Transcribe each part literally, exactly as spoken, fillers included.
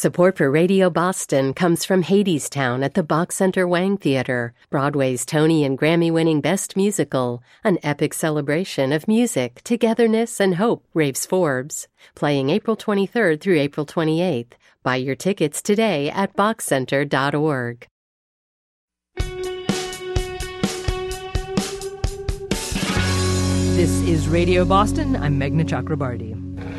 Support for Radio Boston comes from Hadestown at the Bach Center Wang Theater, Broadway's Tony and Grammy-winning Best Musical, an epic celebration of music, togetherness, and hope, raves Forbes. Playing April twenty-third through April twenty-eighth. Buy your tickets today at bach center dot org. This is Radio Boston. I'm Meghna Chakrabarty.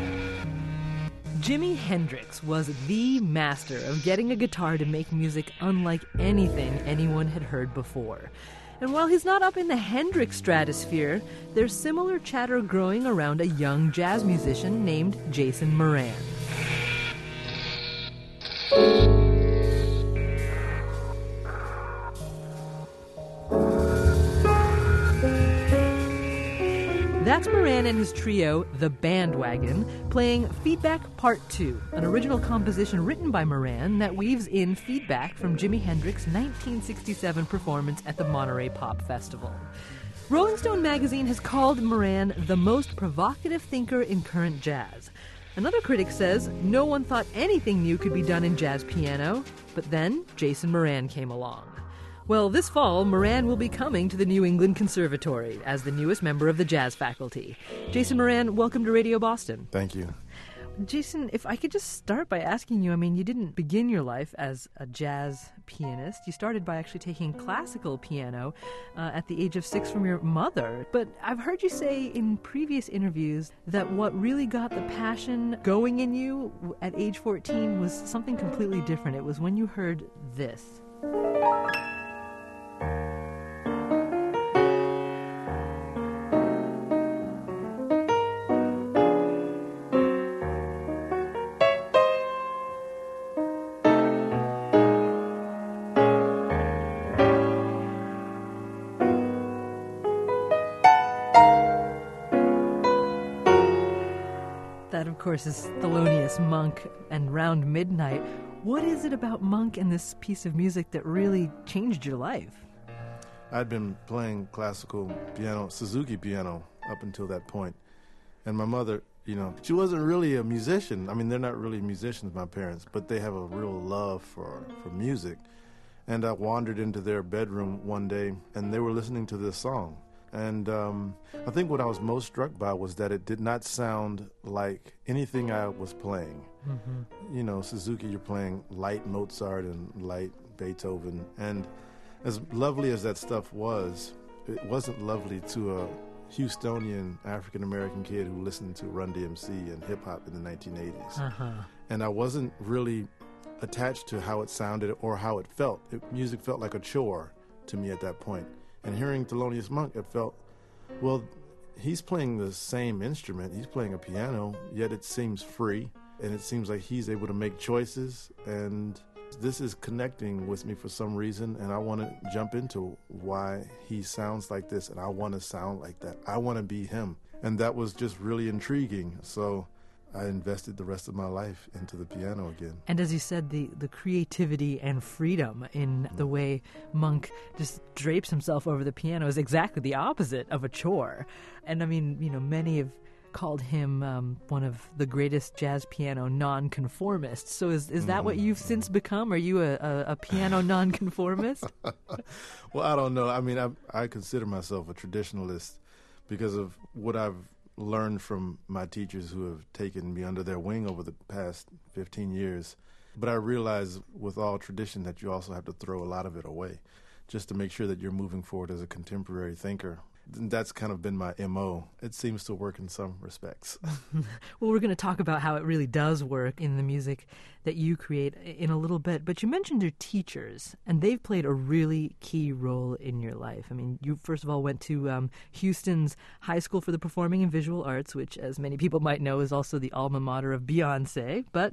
Jimi Hendrix was the master of getting a guitar to make music unlike anything anyone had heard before. And while he's not up in the Hendrix stratosphere, there's similar chatter growing around a young jazz musician named Jason Moran. That's Moran and his trio, The Bandwagon, playing Feedback Part two, an original composition written by Moran that weaves in feedback from Jimi Hendrix's nineteen sixty-seven performance at the Monterey Pop Festival. Rolling Stone magazine has called Moran the most provocative thinker in current jazz. Another critic says no one thought anything new could be done in jazz piano, but then Jason Moran came along. Well, this fall, Moran will be coming to the New England Conservatory as the newest member of the jazz faculty. Jason Moran, welcome to Radio Boston. Thank you. Jason, if I could just start by asking you, I mean, you didn't begin your life as a jazz pianist. You started by actually taking classical piano uh, at the age of six from your mother. But I've heard you say in previous interviews that what really got the passion going in you at age fourteen was something completely different. It was when you heard this. That, of course, is Thelonious Monk and Round Midnight. What is it about Monk and this piece of music that really changed your life? I'd been playing classical piano, Suzuki piano, up until that point. And my mother, you know, she wasn't really a musician. I mean, they're not really musicians, my parents, but they have a real love for, for music. And I wandered into their bedroom one day, and they were listening to this song. And um, I think what I was most struck by was that it did not sound like anything I was playing. Mm-hmm. You know, Suzuki, you're playing light Mozart and light Beethoven. And as lovely as that stuff was, it wasn't lovely to a Houstonian African-American kid who listened to Run D M C and hip-hop in the nineteen eighties. Uh-huh. And I wasn't really attached to how it sounded or how it felt. It, music felt like a chore to me at that point. And hearing Thelonious Monk, it felt, well, he's playing the same instrument. He's playing a piano, yet it seems free, and it seems like he's able to make choices. And this is connecting with me for some reason, and I want to jump into why he sounds like this, and I want to sound like that. I want to be him. And that was just really intriguing. So I invested the rest of my life into the piano again. And as you said, the, the creativity and freedom in the way Monk just drapes himself over the piano is exactly the opposite of a chore. And I mean, you know, many have called him um, one of the greatest jazz piano nonconformists. So is is that mm. what you've since become? Are you a, a, a piano nonconformist? Well, I don't know. I mean, I, I consider myself a traditionalist because of what I've learned from my teachers who have taken me under their wing over the past fifteen years. But I realize with all tradition that you also have to throw a lot of it away just to make sure that you're moving forward as a contemporary thinker. And that's kind of been my M O. It seems to work in some respects. Well, we're going to talk about how it really does work in the music that you create in a little bit. But you mentioned your teachers, and they've played a really key role in your life. I mean, you first of all went to um, Houston's High School for the Performing and Visual Arts, which, as many people might know, is also the alma mater of Beyonce. But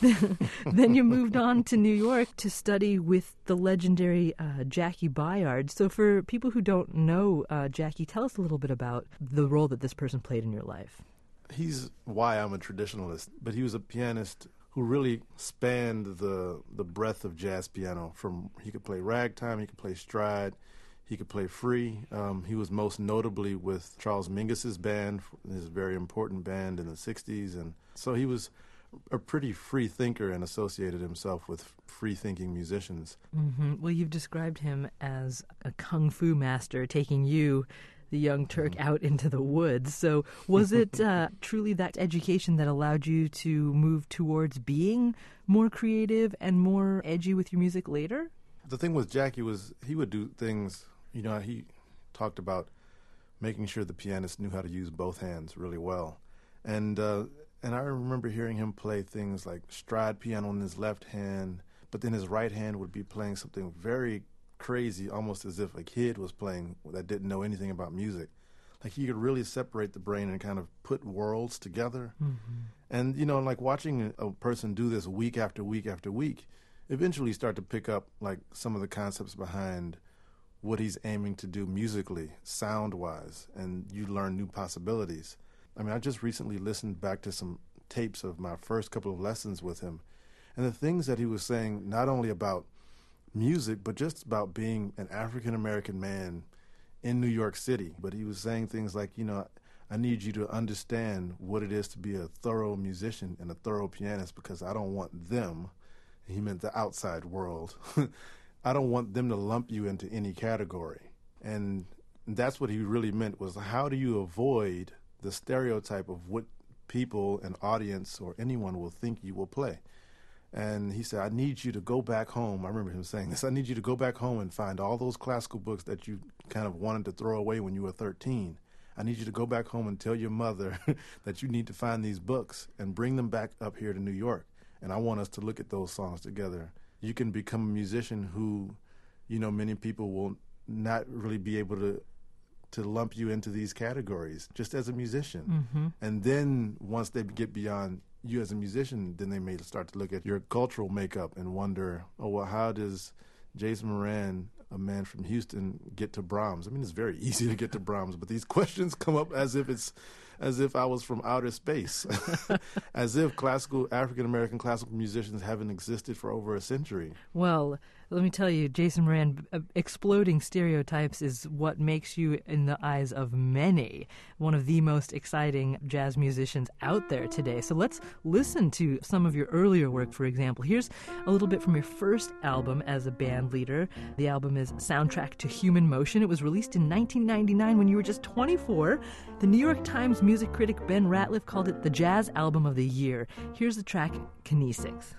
then you moved on to New York to study with the legendary uh, Jackie Byard. So for people who don't know uh, Jackie, tell us a little bit about the role that this person played in your life. He's why I'm a traditionalist, but he was a pianist who really spanned the the breadth of jazz piano. From he could play ragtime, he could play stride, he could play free. Um, he was most notably with Charles Mingus's band, his very important band in the sixties, and so he was a pretty free thinker and associated himself with free-thinking musicians. Mm-hmm. Well, you've described him as a kung fu master taking you, the young Turk, mm-hmm. out into the woods. So was it uh, truly that education that allowed you to move towards being more creative and more edgy with your music later? The thing with Jackie was he would do things, you know, he talked about making sure the pianist knew how to use both hands really well. And uh, and I remember hearing him play things like stride piano in his left hand, but then his right hand would be playing something very crazy, almost as if a kid was playing that didn't know anything about music. Like he could really separate the brain and kind of put worlds together. Mm-hmm. And, you know, like watching a person do this week after week after week, eventually you start to pick up like some of the concepts behind what he's aiming to do musically, sound-wise, and you learn new possibilities. I mean, I just recently listened back to some tapes of my first couple of lessons with him, and the things that he was saying, not only about music, but just about being an African-American man in New York City. But he was saying things like, you know, I need you to understand what it is to be a thorough musician and a thorough pianist, because I don't want them, he meant the outside world, I don't want them to lump you into any category. And that's what he really meant, was how do you avoid the stereotype of what people, an audience, or anyone will think you will play. And he said, I need you to go back home. I remember him saying this. I need you to go back home and find all those classical books that you kind of wanted to throw away when you were thirteen. I need you to go back home and tell your mother that you need to find these books and bring them back up here to New York. And I want us to look at those songs together. You can become a musician who, you know, many people will not really be able to to lump you into these categories just as a musician. Mm-hmm. And then once they get beyond you as a musician, then they may start to look at your cultural makeup and wonder, oh, well, how does Jason Moran, a man from Houston, get to Brahms? I mean, it's very easy to get to Brahms, but these questions come up as if it's as if I was from outer space, as if classical, African-American classical musicians haven't existed for over a century. Well, let me tell you, Jason Moran, uh, exploding stereotypes is what makes you, in the eyes of many, one of the most exciting jazz musicians out there today. So let's listen to some of your earlier work, for example. Here's a little bit from your first album as a band leader. The album is Soundtrack to Human Motion. It was released in nineteen ninety-nine when you were just twenty-four. The New York Times music critic Ben Ratliff called it the Jazz Album of the Year. Here's the track, Kinesics.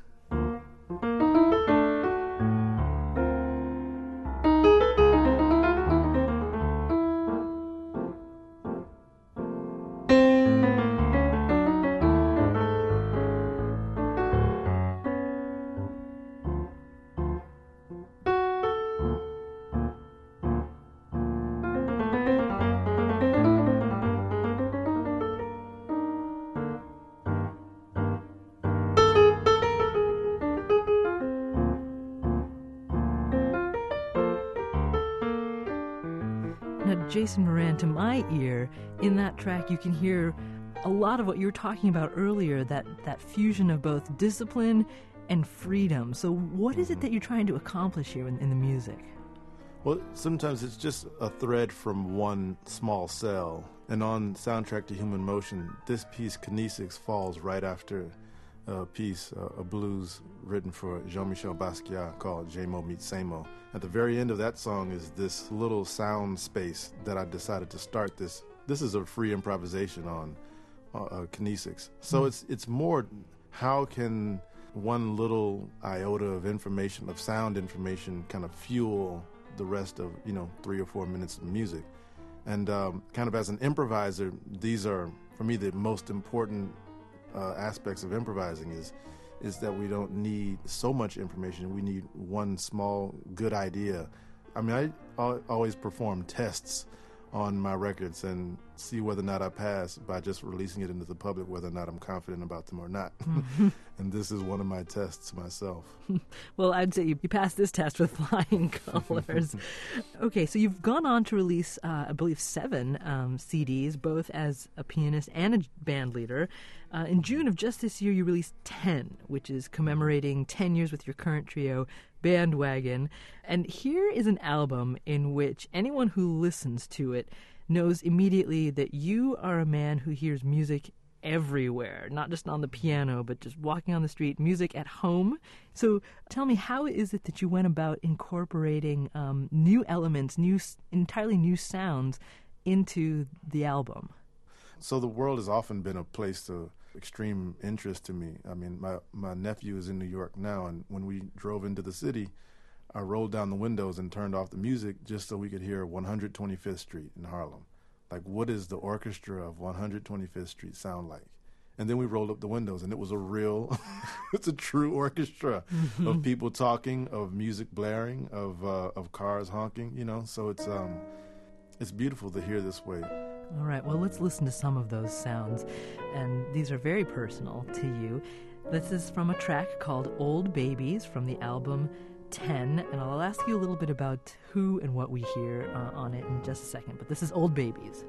Jason Moran, to my ear, in that track you can hear a lot of what you were talking about earlier, that, that fusion of both discipline and freedom. So what is it that you're trying to accomplish here in, in the music? Well, sometimes it's just a thread from one small cell. And on Soundtrack to Human Motion, this piece, Kinesics, falls right after a piece, uh, a blues written for Jean-Michel Basquiat called J-Mo Meets Samo. At the very end of that song is this little sound space that I decided to start this. This is a free improvisation on uh, uh, Kinesics. So mm. it's it's more, how can one little iota of information, of sound information, kind of fuel the rest of, you know, three or four minutes of music. And um, kind of as an improviser, these are, for me, the most important Uh, aspects of improvising is is that we don't need so much information. We need one small good idea. I mean, I al- always perform tests on my records and see whether or not I pass by just releasing it into the public, whether or not I'm confident about them or not. Mm-hmm. And this is one of my tests myself. Well, I'd say you, you passed this test with flying colors. Okay, so you've gone on to release, uh, I believe, seven um, C Ds, both as a pianist and a band leader. Uh, in June of just this year, you released ten, which is commemorating ten years with your current trio, Bandwagon. And here is an album in which anyone who listens to it knows immediately that you are a man who hears music everywhere, not just on the piano, but just walking on the street, music at home. So tell me, how is it that you went about incorporating um, new elements, new, entirely new sounds into the album? So the world has often been a place of extreme interest to me. I mean, my, my nephew is in New York now, and when we drove into the city, I rolled down the windows and turned off the music just so we could hear one hundred twenty-fifth Street in Harlem. Like, what does the orchestra of one hundred twenty-fifth Street sound like? And then we rolled up the windows, and it was a real, it's a true orchestra mm-hmm. of people talking, of music blaring, of uh, of cars honking, you know? So it's um, it's beautiful to hear this way. All right, well, let's listen to some of those sounds. And these are very personal to you. This is from a track called Old Babies from the album ten, and I'll ask you a little bit about who and what we hear uh, on it in just a second, but this is Old Babies.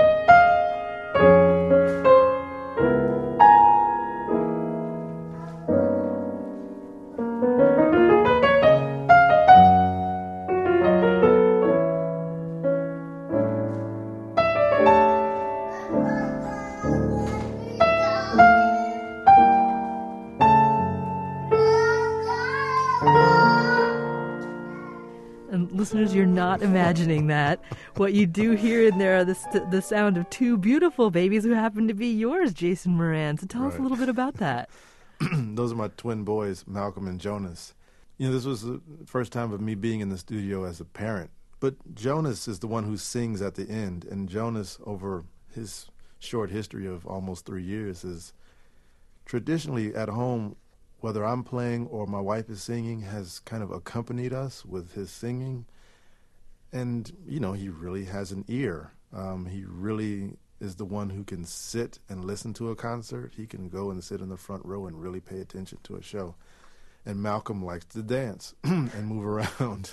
Listeners, you're not imagining that. What you do hear in there are the, st- the sound of two beautiful babies who happen to be yours, Jason Moran. So tell right. us a little bit about that. Those are my twin boys, Malcolm and Jonas. You know, this was the first time of me being in the studio as a parent. But Jonas is the one who sings at the end. And Jonas, over his short history of almost three years, is traditionally at home, whether I'm playing or my wife is singing, has kind of accompanied us with his singing. And, you know, he really has an ear. Um, he really is the one who can sit and listen to a concert. He can go and sit in the front row and really pay attention to a show. And Malcolm likes to dance and move around.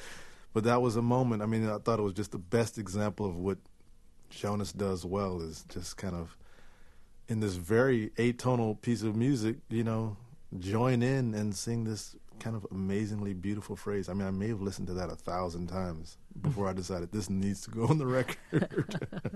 But that was a moment, I mean, I thought it was just the best example of what Jonas does well, is just kind of, in this very atonal piece of music, you know, join in and sing this kind of amazingly beautiful phrase. I mean, I may have listened to that a thousand times before I decided this needs to go on the record.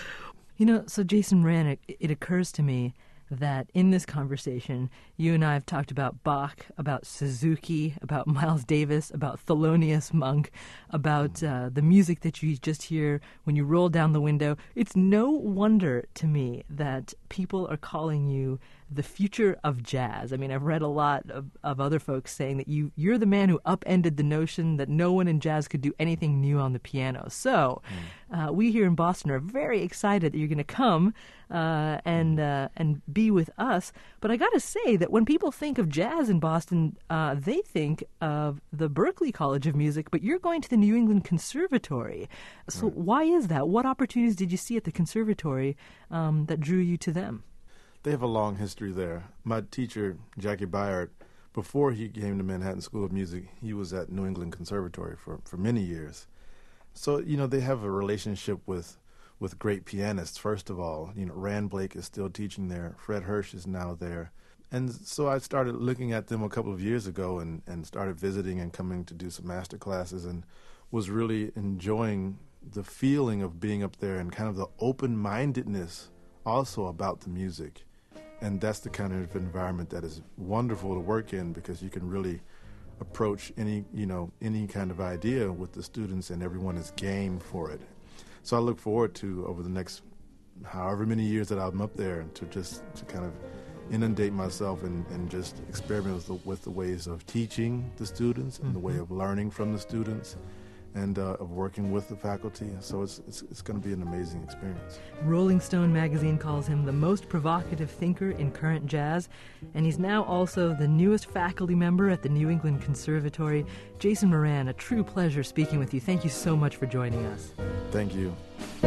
You know, so Jason Moran, it, it occurs to me that in this conversation, you and I have talked about Bach, about Suzuki, about Miles Davis, about Thelonious Monk, about uh, the music that you just hear when you roll down the window. It's no wonder to me that people are calling you the future of jazz. I mean, I've read a lot of, of other folks saying that you, you're the man who upended the notion that no one in jazz could do anything new on the piano. So mm. uh, we here in Boston are very excited that you're going to come uh, and uh, and be with us. But I got to say that when people think of jazz in Boston, uh, they think of the Berklee College of Music, but you're going to the New England Conservatory. So right. Why is that? What opportunities did you see at the conservatory um, that drew you to them? They have a long history there. My teacher, Jackie Byard, before he came to Manhattan School of Music, he was at New England Conservatory for, for many years. So, you know, they have a relationship with with great pianists, first of all. You know, Rand Blake is still teaching there. Fred Hirsch is now there. And so I started looking at them a couple of years ago and, and started visiting and coming to do some master classes, and was really enjoying the feeling of being up there and kind of the open-mindedness also about the music. And that's the kind of environment that is wonderful to work in, because you can really approach any, you know, any kind of idea with the students, and everyone is game for it. So I look forward to, over the next however many years that I'm up there, to just to kind of inundate myself and, and just experiment with the, with the ways of teaching the students and mm-hmm. the way of learning from the students, and uh, of working with the faculty. So it's it's, it's going to be an amazing experience. Rolling Stone magazine calls him the most provocative thinker in current jazz, and he's now also the newest faculty member at the New England Conservatory. Jason Moran, a true pleasure speaking with you. Thank you so much for joining us. Thank you.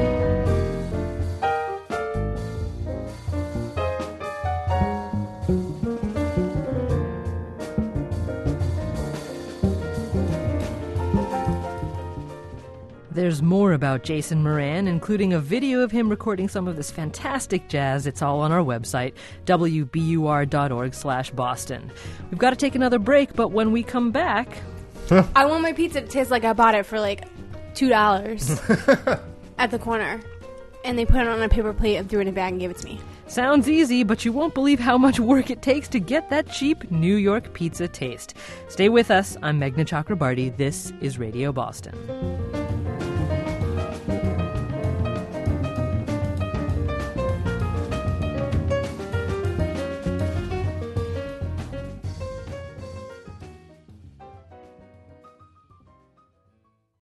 There's more about Jason Moran, including a video of him recording some of this fantastic jazz. It's all on our website, w b u r dot org slash Boston. We've got to take another break, but when we come back... I want my pizza to taste like I bought it for like two dollars at the corner. And they put it on a paper plate and threw it in a bag and gave it to me. Sounds easy, but you won't believe how much work it takes to get that cheap New York pizza taste. Stay with us. I'm Meghna Chakrabarty. This is Radio Boston.